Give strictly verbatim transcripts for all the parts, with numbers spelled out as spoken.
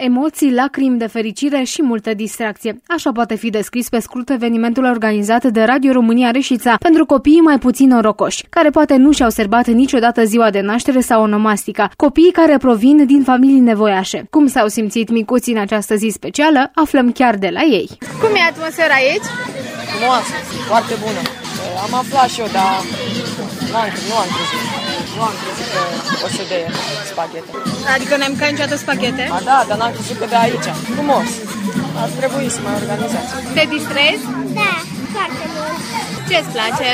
emoții, lacrimi de fericire și multă distracție. Așa poate fi descris pe scurt evenimentul organizat de Radio România Reșița pentru copiii mai puțin norocoși, care poate nu și-au sărbat niciodată ziua de naștere sau onomastica, copiii care provin din familii nevoiașe. Cum s-au simțit micuții în această zi specială, aflăm chiar de la ei. Cum e atmosfera aici? Frumoasă, foarte bună. Am aflat și eu, dar n-am, nu am crezut. Nu am crezut că o să dea spaghete. Adică n-ai mâncat niciodată spaghete? A, da, dar n-am crezut că de aici. Frumos. Ar trebui să mai organizați. Te distrezi? Da, foarte mult. Ce-ți place?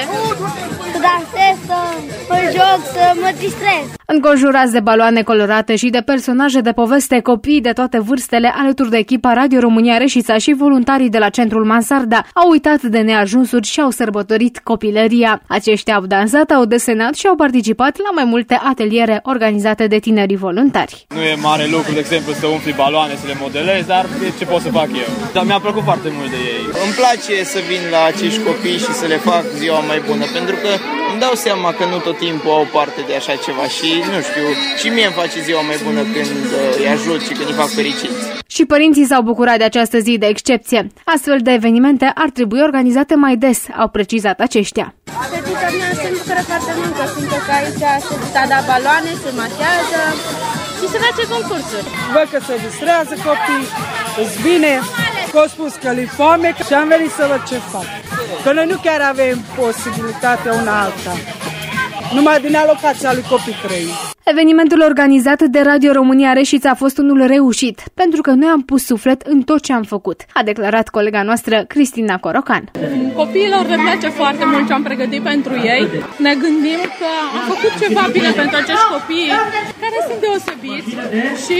Să dansez, să mă joc, să mă distrez. Înconjurați de baloane colorate și de personaje de poveste, copiii de toate vârstele, alături de echipa Radio România Reșița și voluntarii de la Centrul Mansarda, au uitat de neajunsuri și au sărbătorit copilăria. Aceștia au dansat, au desenat și au participat la mai multe ateliere organizate de tinerii voluntari. Nu e mare lucru, de exemplu, să umfli baloane, să le modelezi, dar ce pot să fac eu? Dar mi-a plăcut foarte mult de ei. Îmi place să vin la acești copii și să le fac ziua mai bună, pentru că îmi dau seama că nu tot timpul au parte de așa ceva și, nu știu, și mie îmi face ziua mai bună când îi ajut și când îi fac fericiți. Și părinții s-au bucurat de această zi de excepție. Astfel de evenimente ar trebui organizate mai des, au precizat aceștia. Fetița mea se bucură foarte mult, că fiindcă că aici se da baloane, se machează și se face concursuri. Văd că se distrează copii, îți bine, că au spus că li foame și am venit să văd ce fac. Că noi nu chiar avem posibilitatea una alta, numai din alocația lui copii trei. Evenimentul organizat de Radio România Reșița a fost unul reușit, pentru că noi am pus suflet în tot ce am făcut, a declarat colega noastră Cristina Corocan. Copiilor le place foarte mult ce am pregătit pentru ei. Ne gândim că am făcut ceva bine pentru acești copii care sunt deosebiți și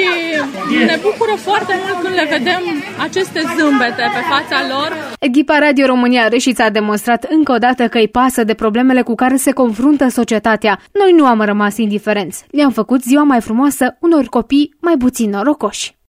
ne bucură foarte mult când le vedem aceste zâmbete pe fața lor. Echipa Radio România Reșița a demonstrat încă o dată că îi pasă de problemele cu care se confruntă societatea. Noi nu am rămas indiferenți. Le-am făcut ziua mai frumoasă unor copii mai puțin norocoși.